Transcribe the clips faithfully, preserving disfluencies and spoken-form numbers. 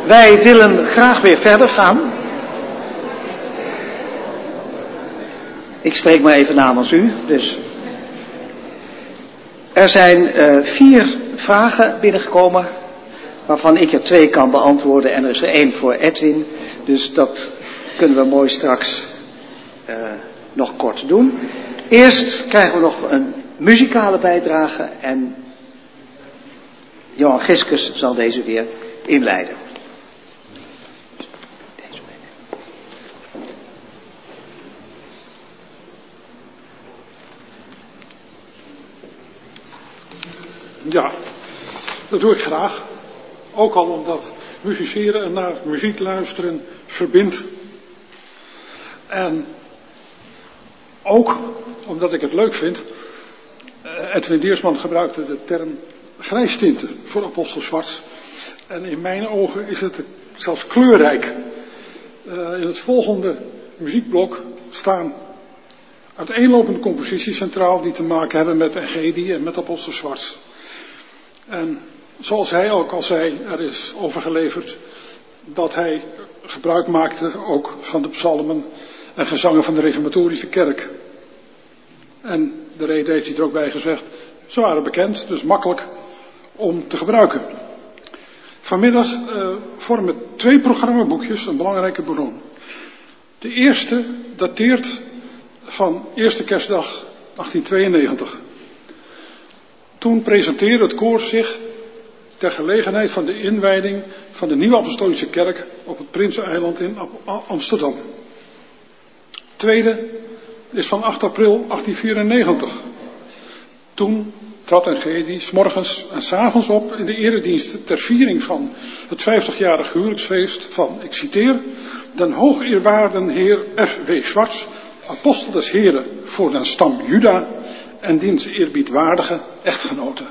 Wij willen graag weer verder gaan. Ik spreek maar even namens u. Dus. Er zijn uh, vier vragen binnengekomen, waarvan ik er twee kan beantwoorden en er is er één voor Edwin. Dus dat kunnen we mooi straks uh, nog kort doen. Eerst krijgen we nog een muzikale bijdrage en Johan Giskus zal deze weer inleiden. Ja, dat doe ik graag. Ook al omdat musiceren en naar muziek luisteren verbindt. En ook omdat ik het leuk vind. Edwin Diersman gebruikte de term grijstinten voor Apostel Zwarts. En in mijn ogen is het zelfs kleurrijk. Uh, in het volgende muziekblok staan uiteenlopende composities centraal die te maken hebben met Engedi en met Apostel Zwarts. En zoals hij ook al zei, er is overgeleverd dat hij gebruik maakte ook van de psalmen en gezangen van de reformatorische kerk. En de reden heeft hij er ook bij gezegd, ze waren bekend, dus makkelijk om te gebruiken. Vanmiddag uh, vormen twee programmaboekjes een belangrijke bron. De eerste dateert van eerste kerstdag achttien tweeënnegentig. Toen presenteerde het koor zich ter gelegenheid van de inwijding van de Nieuwe Apostolische Kerk op het Prinseneiland in Amsterdam. Het tweede is van acht april achttien vierennegentig. Toen trad Engedi 's morgens en 's avonds op in de erediensten ter viering van het vijftigjarig huwelijksfeest van, ik citeer, den hoogeerwaarden heer F W Zwarts, apostel des Heren voor den stam Juda en diens eerbiedwaardige echtgenoten.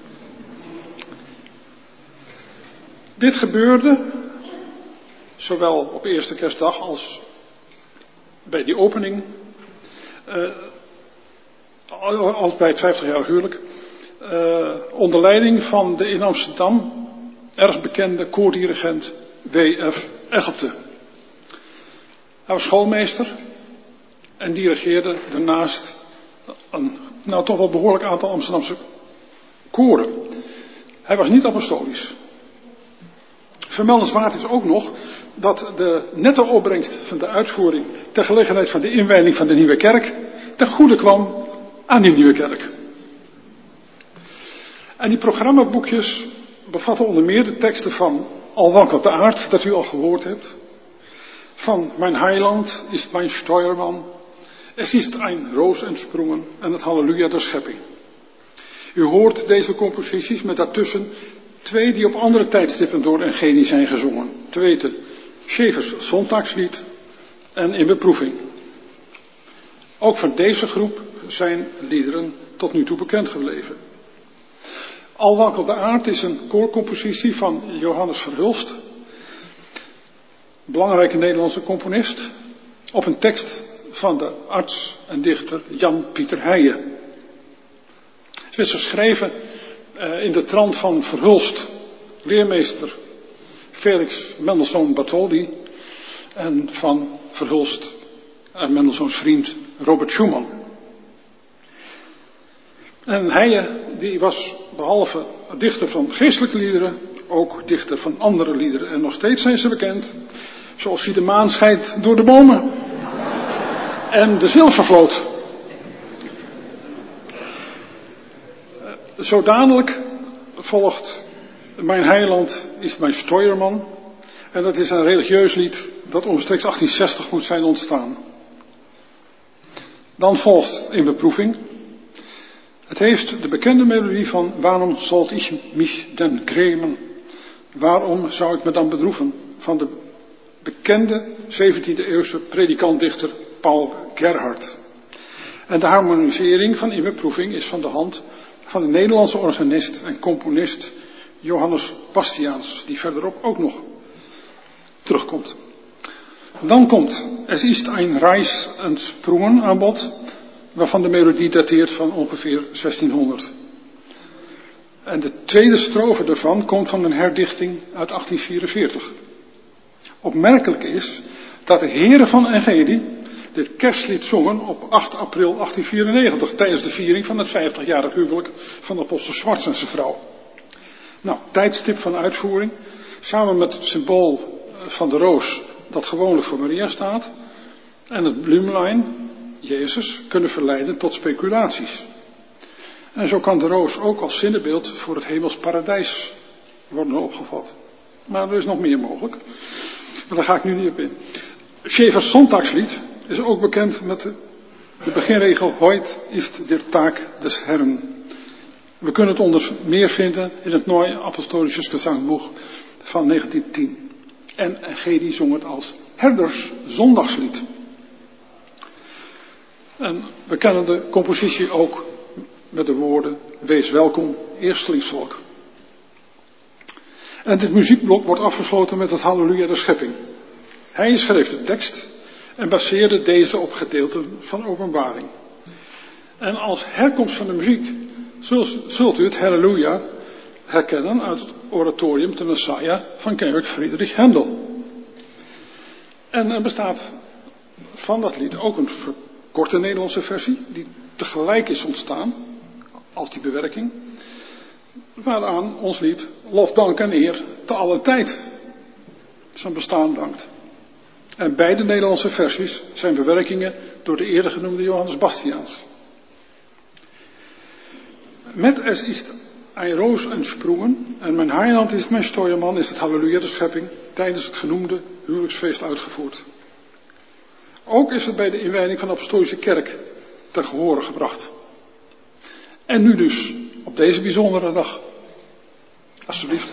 Dit gebeurde zowel op eerste kerstdag als bij die opening, uh, als bij het vijftigjarig huwelijk, uh, onder leiding van de in Amsterdam erg bekende koordirigent W F Echelte. Hij was schoolmeester en dirigeerde daarnaast een nou toch wel behoorlijk aantal Amsterdamse koren. Hij was niet apostolisch. Vermeldenswaard is ook nog dat de netto opbrengst van de uitvoering ter gelegenheid van de inwijding van de nieuwe kerk ten goede kwam aan die nieuwe kerk. En die programmaboekjes bevatten onder meer de teksten van Al wankelt de aard, dat u al gehoord hebt. Van Mijn Heiland is mijn Steuermann. Es ist ein Roos entsprungen en het Halleluja der Schepping. U hoort deze composities met daartussen twee die op andere tijdstippen door Engedi zijn gezongen. Te weten, Schevers Zondagslied en In Beproeving. Ook van deze groep zijn liederen tot nu toe bekend gebleven. Al wankelt de aard is een koorcompositie van Johannes Verhulst, belangrijke Nederlandse componist, op een tekst van de arts en dichter Jan Pieter Heijen. Het werd geschreven uh, in de trant van Verhulst, leermeester Felix Mendelssohn Bartholdy en van Verhulst en Mendelssohns vriend Robert Schumann. En Heijen die was behalve dichter van geestelijke liederen ook dichter van andere liederen en nog steeds zijn ze bekend, zoals zie de maan schijnt door de bomen en de zilvervloot. Zo dadelijk volgt Mijn Heiland is mijn Steuermann. En dat is een religieus lied dat omstreeks achttien zestig moet zijn ontstaan. Dan volgt In Beproeving. Het heeft de bekende melodie van Waarom sollt ich mich denn grämen? Waarom zou ik me dan bedroeven? Van de bekende zeventiende eeuwse predikantdichter Paul Gerhardt. En de harmonisering van In Beproeving is van de hand van de Nederlandse organist en componist Johannes Bastiaans, die verderop ook nog terugkomt. Dan komt Es ist ein Reis entsprungen aan bod, waarvan de melodie dateert van ongeveer zestienhonderd. En de tweede strofe daarvan komt van een herdichting uit achttien vierenveertig. Opmerkelijk is dat de heren van Engedi dit kerstlied zongen op acht april achttien vierennegentig tijdens de viering van het vijftigjarig huwelijk van apostel Swartz en zijn vrouw. Nou, tijdstip van uitvoering, samen met het symbool van de roos dat gewoonlijk voor Maria staat en het bloemlijn, Jezus, kunnen verleiden tot speculaties. En zo kan de roos ook als zinnebeeld voor het hemels paradijs worden opgevat. Maar er is nog meer mogelijk. Maar daar ga ik nu niet op in. Schäfers zondagslied is ook bekend met de, de beginregel Heut ist der Tag des Herrn. We kunnen het onder meer vinden in het Neue Apostolisches Gesangbuch van negentien tien. En Engedi zong het als herders zondagslied. En we kennen de compositie ook met de woorden, wees welkom, eerstelingsvolk. En dit muziekblok wordt afgesloten met het Halleluja der Schepping. Hij schreef de tekst en baseerde deze op gedeelten van Openbaring. En als herkomst van de muziek zult, zult u het Halleluja herkennen uit het oratorium te Messiah van Georg Friedrich Händel. En er bestaat van dat lied ook een verkorte Nederlandse versie die tegelijk is ontstaan als die bewerking, waaraan ons lied lof, dank en eer te alle tijd zijn bestaan dankt. En beide Nederlandse versies zijn bewerkingen door de eerder genoemde Johannes Bastiaans. Met es ist ein Roos entsprungen en mijn heiland is mijn steuerman is het Halleluja de schepping tijdens het genoemde huwelijksfeest uitgevoerd. Ook is het bij de inwijding van de apostolische kerk ten gehore gebracht. En nu dus, op deze bijzondere dag. Alsjeblieft.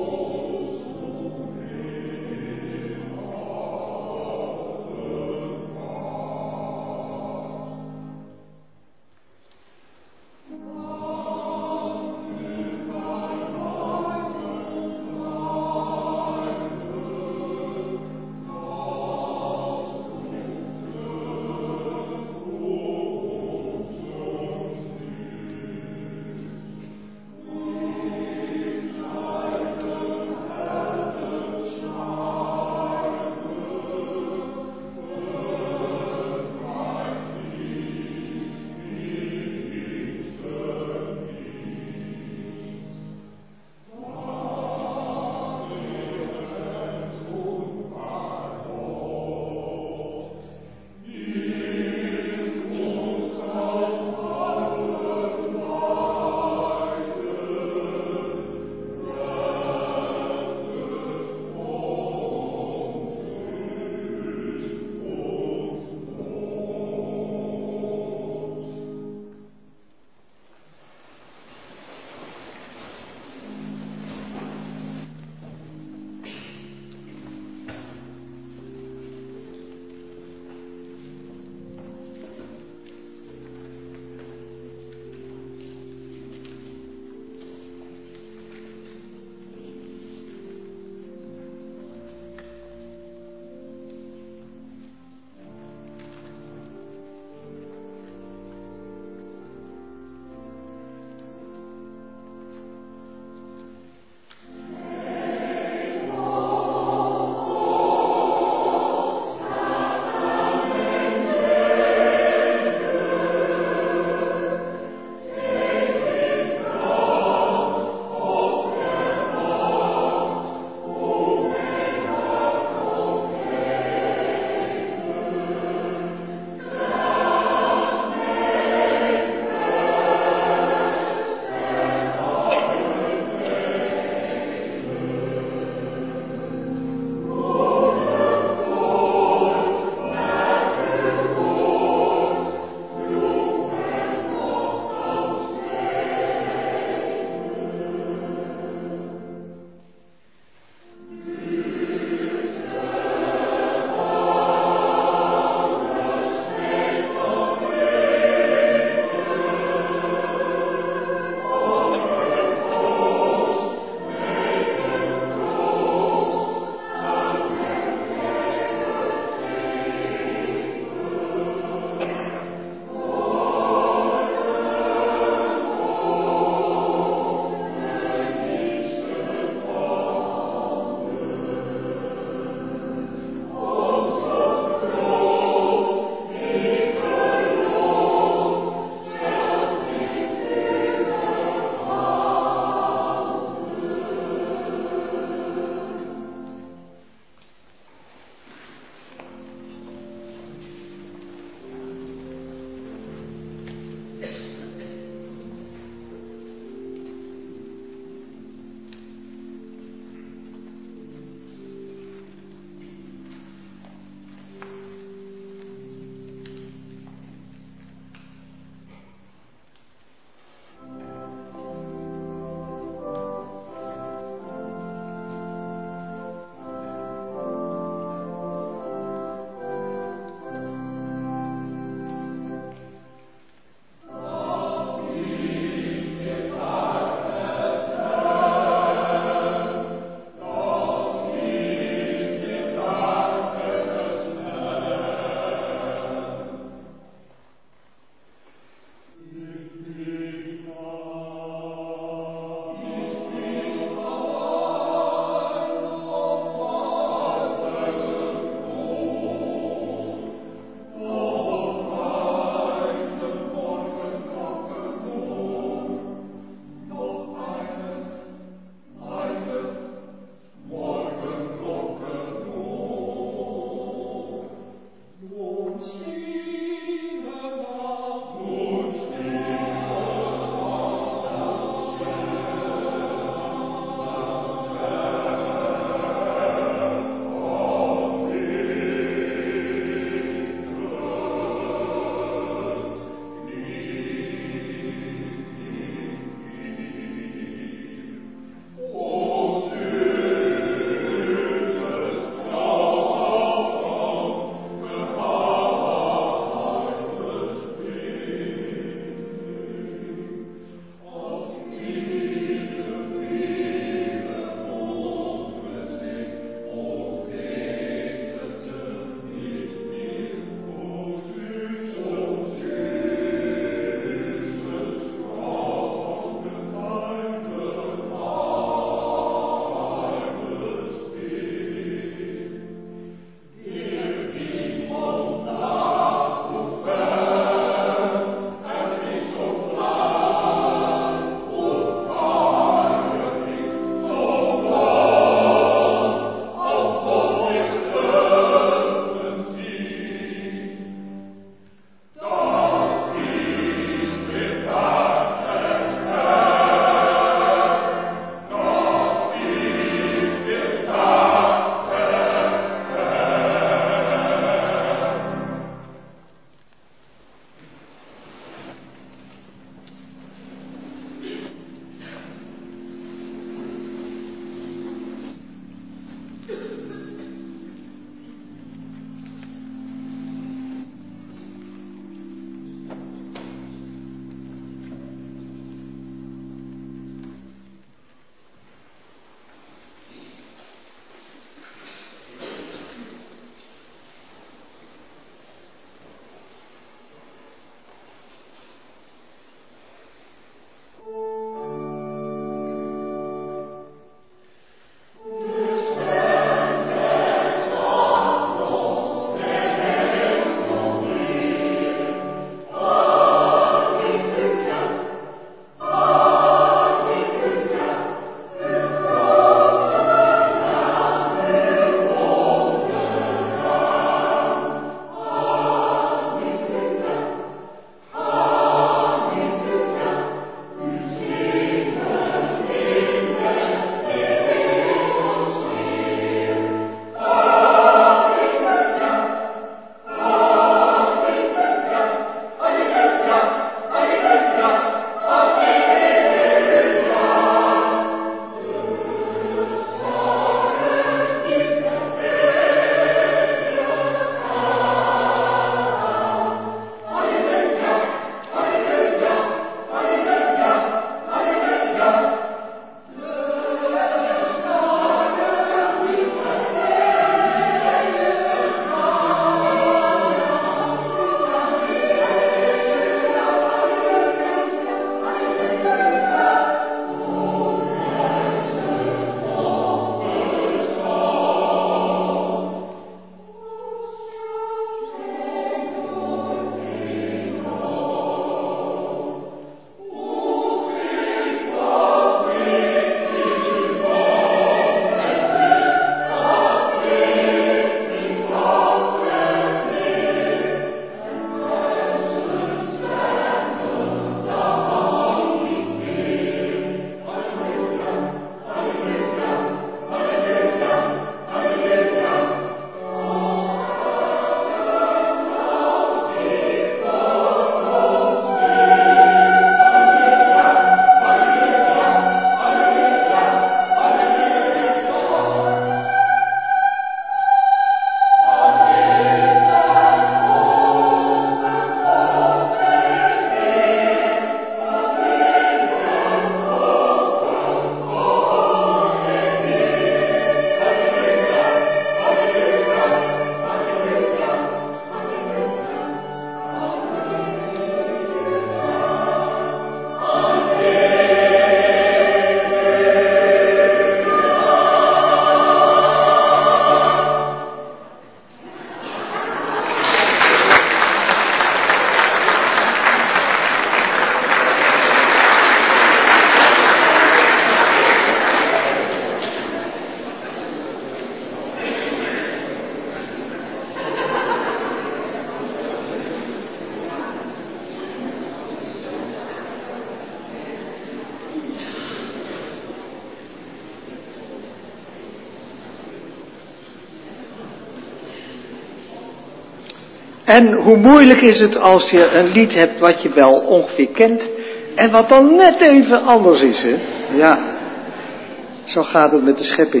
En hoe moeilijk is het als je een lied hebt wat je wel ongeveer kent en wat dan net even anders is, hè? Ja, zo gaat het met de schepping.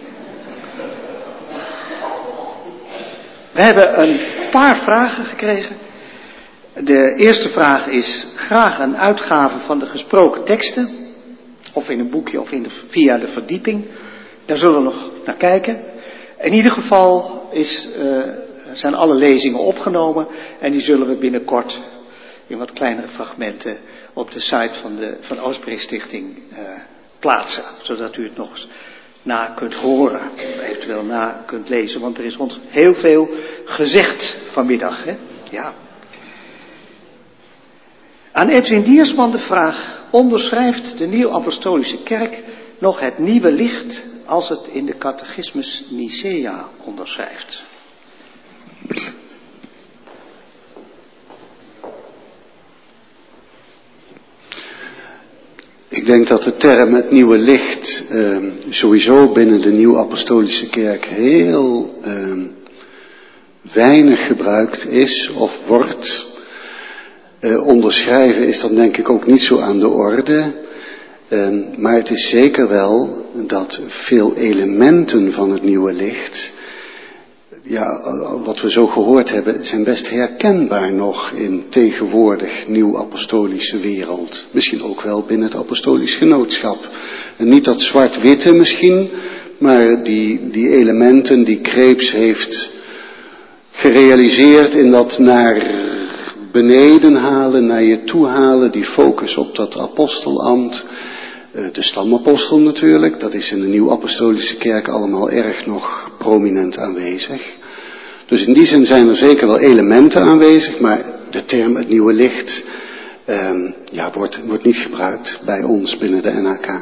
We hebben een paar vragen gekregen. De eerste vraag is graag een uitgave van de gesproken teksten. Of in een boekje of in de, via de verdieping. Daar zullen we nog naar kijken. In ieder geval is, uh, zijn alle lezingen opgenomen. En die zullen we binnenkort in wat kleinere fragmenten op de site van de van Oostbreekstichting uh, plaatsen. Zodat u het nog eens na kunt horen. Eventueel na kunt lezen. Want er is ons heel veel gezegd vanmiddag. Hè? Ja. Aan Edwin Diersman de vraag: onderschrijft de Nieuw-Apostolische Kerk nog het nieuwe licht als het in de catechismus Nicea onderschrijft? Ik denk dat de term het nieuwe licht eh, sowieso binnen de Nieuw-Apostolische Kerk heel eh, weinig gebruikt is of wordt. Uh, onderschrijven is dan denk ik ook niet zo aan de orde. Uh, maar het is zeker wel dat veel elementen van het nieuwe licht, ja, wat we zo gehoord hebben, zijn best herkenbaar nog in tegenwoordig nieuw-apostolische wereld. Misschien ook wel binnen het apostolisch genootschap. En niet dat zwart-witte misschien, maar die, die elementen die Kreeps heeft gerealiseerd in dat naar beneden halen, naar je toe halen, die focus op dat apostelambt. De stamapostel natuurlijk, dat is in de Nieuw-Apostolische Kerk allemaal erg nog prominent aanwezig. Dus in die zin zijn er zeker wel elementen aanwezig, maar de term het nieuwe licht um, ja, wordt, wordt niet gebruikt bij ons binnen de N H K.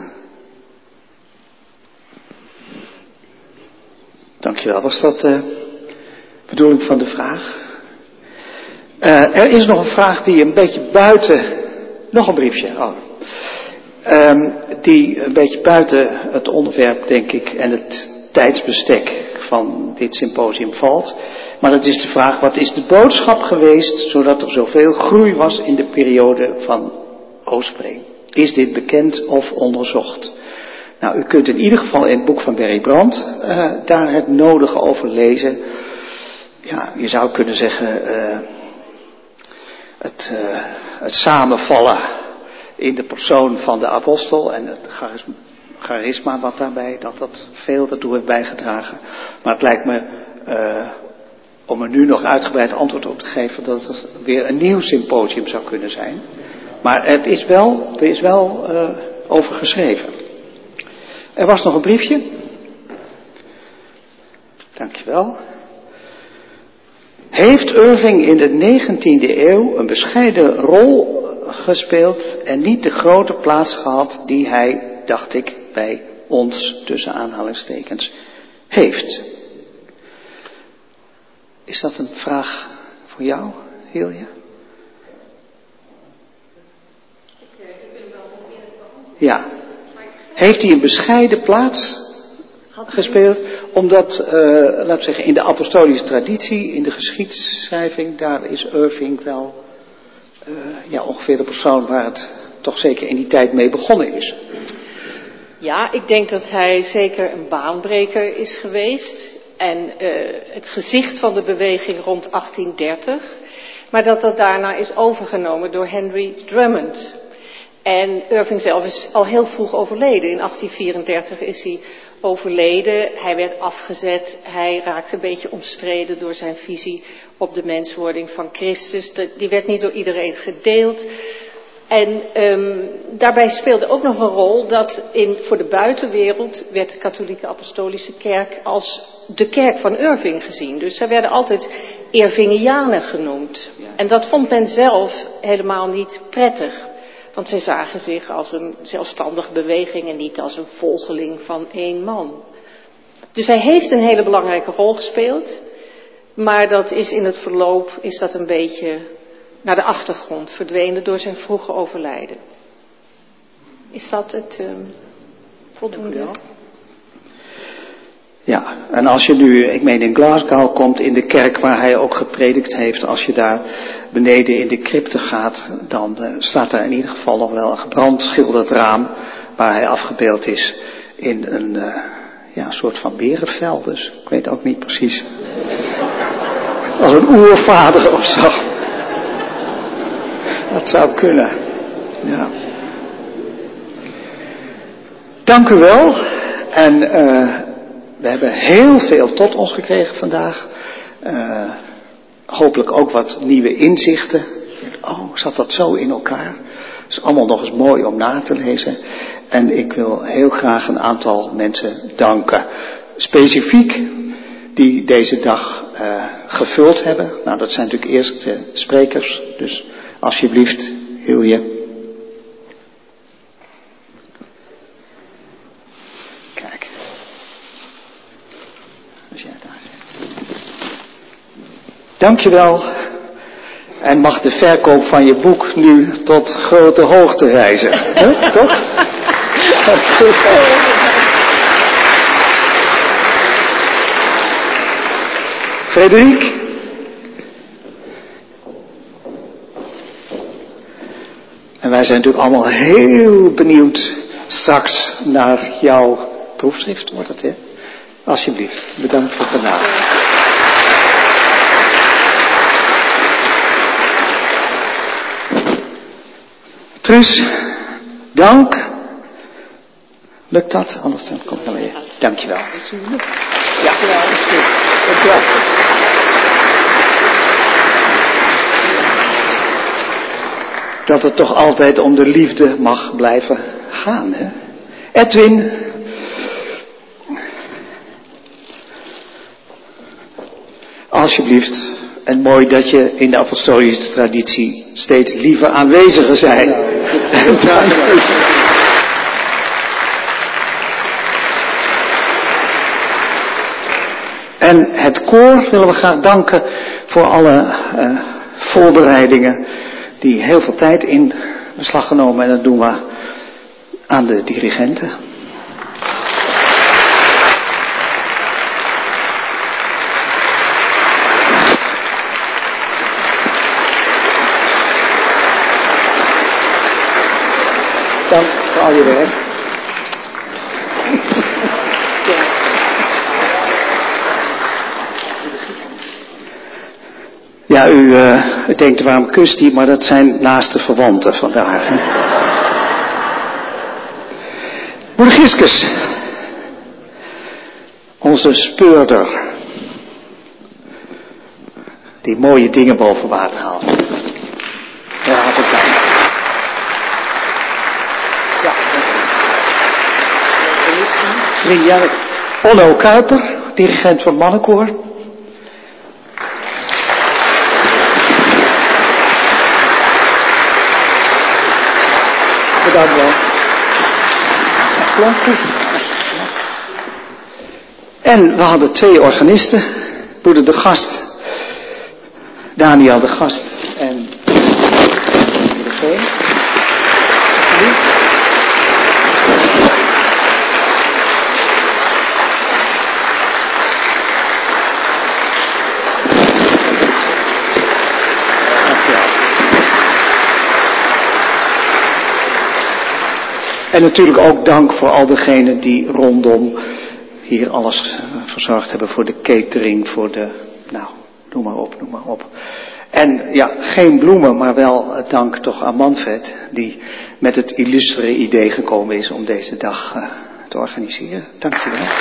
Dankjewel. Was dat de bedoeling van de vraag? Uh, er is nog een vraag die een beetje buiten, nog een briefje, oh. um, die een beetje buiten het onderwerp, denk ik, en het tijdsbestek van dit symposium valt. Maar het is de vraag: wat is de boodschap geweest zodat er zoveel groei was in de periode van Oostbree? Is dit bekend of onderzocht? Nou, u kunt in ieder geval in het boek van Berry Brandt uh, daar het nodige over lezen. Ja, je zou kunnen zeggen, uh, Het, uh, het samenvallen in de persoon van de apostel en het charisma, charisma wat daarbij, dat dat veel daartoe heeft bijgedragen. Maar het lijkt me, uh, om er nu nog uitgebreid antwoord op te geven, dat het weer een nieuw symposium zou kunnen zijn. Maar het is wel, er is wel uh, over geschreven. Er was nog een briefje. Dankjewel. Heeft Irving in de negentiende eeuw een bescheiden rol gespeeld en niet de grote plaats gehad die hij, dacht ik, bij ons, tussen aanhalingstekens, heeft? Is dat een vraag voor jou, Hilja? Ja. Heeft hij een bescheiden plaats gespeeld? Omdat, uh, laten we zeggen, in de apostolische traditie, in de geschiedschrijving, daar is Irving wel uh, ja, ongeveer de persoon waar het toch zeker in die tijd mee begonnen is. Ja, ik denk dat hij zeker een baanbreker is geweest. En uh, het gezicht van de beweging rond achttien dertig. Maar dat dat daarna is overgenomen door Henry Drummond. En Irving zelf is al heel vroeg overleden. In achttien vierendertig is hij overleden. Hij werd afgezet. Hij raakte een beetje omstreden door zijn visie op de menswording van Christus. Die werd niet door iedereen gedeeld. En um, daarbij speelde ook nog een rol dat in, voor de buitenwereld werd de katholieke apostolische kerk als de kerk van Irving gezien. Dus zij werden altijd Irvingianen genoemd. En dat vond men zelf helemaal niet prettig. Want zij zagen zich als een zelfstandige beweging en niet als een volgeling van één man. Dus hij heeft een hele belangrijke rol gespeeld. Maar dat is in het verloop is dat een beetje naar de achtergrond verdwenen door zijn vroege overlijden. Is dat het um, voldoende? Ja, en als je nu, ik meen in Glasgow komt, in de kerk waar hij ook gepredikt heeft, als je daar beneden in de crypte gaat, dan uh, staat daar in ieder geval nog wel een gebrandschilderd raam waar hij afgebeeld is in een uh, ja, soort van berenvel. Dus ik weet ook niet precies. Als een oervader of zo. Dat zou kunnen. Ja. Dank u wel. En uh, we hebben heel veel tot ons gekregen vandaag. Uh, hopelijk ook wat nieuwe inzichten. Oh, zat dat zo in elkaar? Dat is allemaal nog eens mooi om na te lezen. En ik wil heel graag een aantal mensen danken. Specifiek die deze dag uh, gevuld hebben. Nou, dat zijn natuurlijk eerst de sprekers. Dus alsjeblieft, Hilje. Kijk. Als jij daar zit. Dankjewel. En mag de verkoop van je boek nu tot grote hoogte reizen. Huh? Toch? Frederik. En wij zijn natuurlijk allemaal heel benieuwd straks naar jouw proefschrift, wordt het, hè? Alsjeblieft, bedankt voor vandaag. Truus, dank. Lukt dat? Anders dan kom ik wel weer. Dankjewel. Ja, dankjewel. Dat het toch altijd om de liefde mag blijven gaan, hè? Edwin. Alsjeblieft. En mooi dat je in de apostolische traditie steeds liever aanweziger zijn. Nou, en het koor willen we graag danken voor alle uh, voorbereidingen die heel veel tijd in beslag genomen. En dat doen we aan de dirigenten. Dank voor al je werk. Ja, u, uh, u denkt waarom kust hij, maar dat zijn naaste verwanten vandaar. Moeder Giskus, onze speurder, die mooie dingen boven water haalt. Ja, hartelijk dank. Ja, vriendin Onno Kuiper, dirigent van het mannenkoor. Bedankt wel. En we hadden twee organisten. Broeder de Gast, Daniel de Gast en de Veen. En natuurlijk ook dank voor al degenen die rondom hier alles verzorgd hebben voor de catering, voor de, nou, noem maar op, noem maar op. En ja, geen bloemen, maar wel dank toch aan Manfred, die met het illustere idee gekomen is om deze dag uh, te organiseren. Dank je wel.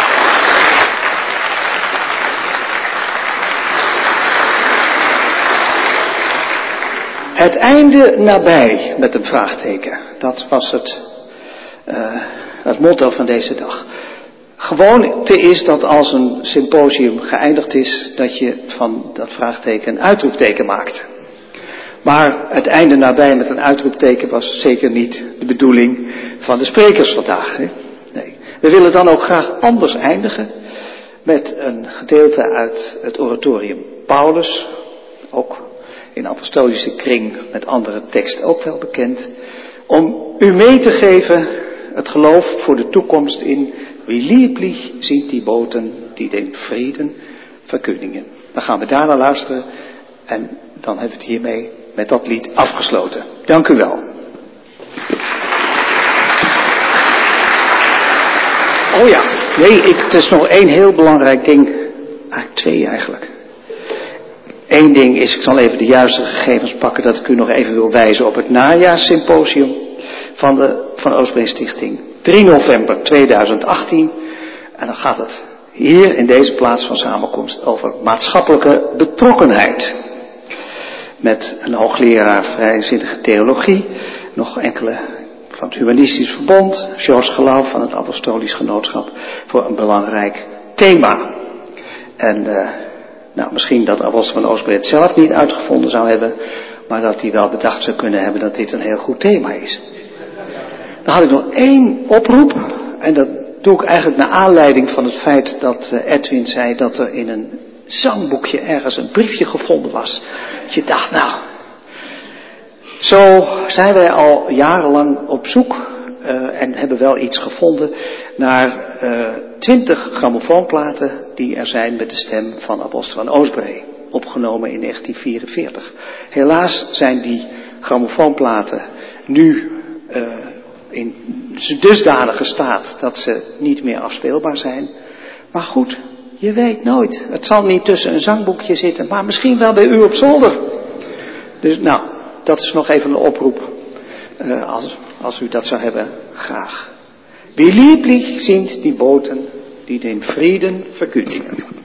Het einde nabij, met een vraagteken. Dat was het, uh, het motto van deze dag. Gewoonte is dat als een symposium geëindigd is, dat je van dat vraagteken een uitroepteken maakt. Maar het einde nabij met een uitroepteken was zeker niet de bedoeling van de sprekers vandaag. Hè? Nee. We willen dan ook graag anders eindigen met een gedeelte uit het oratorium Paulus, ook in apostolische kring met andere tekst ook wel bekend, om u mee te geven het geloof voor de toekomst in wie lieblich sind die Boten die den Frieden verkündigen. Dan gaan we daarna luisteren en dan hebben we het hiermee met dat lied afgesloten. Dank u wel. Oh ja, nee, ik, het is nog één heel belangrijk ding. Eigenlijk twee eigenlijk. Eén ding is, ik zal even de juiste gegevens pakken, dat ik u nog even wil wijzen op het najaarssymposium van de Van Oosbreen Stichting. drie november tweeduizend achttien. En dan gaat het hier in deze plaats van samenkomst over maatschappelijke betrokkenheid. Met een hoogleraar vrijzinnige theologie, nog enkele van het Humanistisch Verbond, George Geloof van het Apostolisch Genootschap, voor een belangrijk thema. En uh, nou, misschien dat Apostel van Oosbreen het zelf niet uitgevonden zou hebben, maar dat hij wel bedacht zou kunnen hebben dat dit een heel goed thema is. Dan had ik nog één oproep, en dat doe ik eigenlijk naar aanleiding van het feit dat uh, Edwin zei dat er in een zangboekje ergens een briefje gevonden was. Dat je dacht, nou, zo zijn wij al jarenlang op zoek uh, en hebben wel iets gevonden naar twintig uh, grammofoonplaten die er zijn met de stem van Apostel van Oosbreen, opgenomen in negentien vierenveertig. Helaas zijn die grammofoonplaten nu uh, in dusdanige staat dat ze niet meer afspeelbaar zijn. Maar goed, je weet nooit. Het zal niet tussen een zangboekje zitten, maar misschien wel bij u op zolder. Dus nou, dat is nog even een oproep. Uh, als, als u dat zou hebben, graag. Wie lieblich sind die Boten, die den Frieden verkündigen.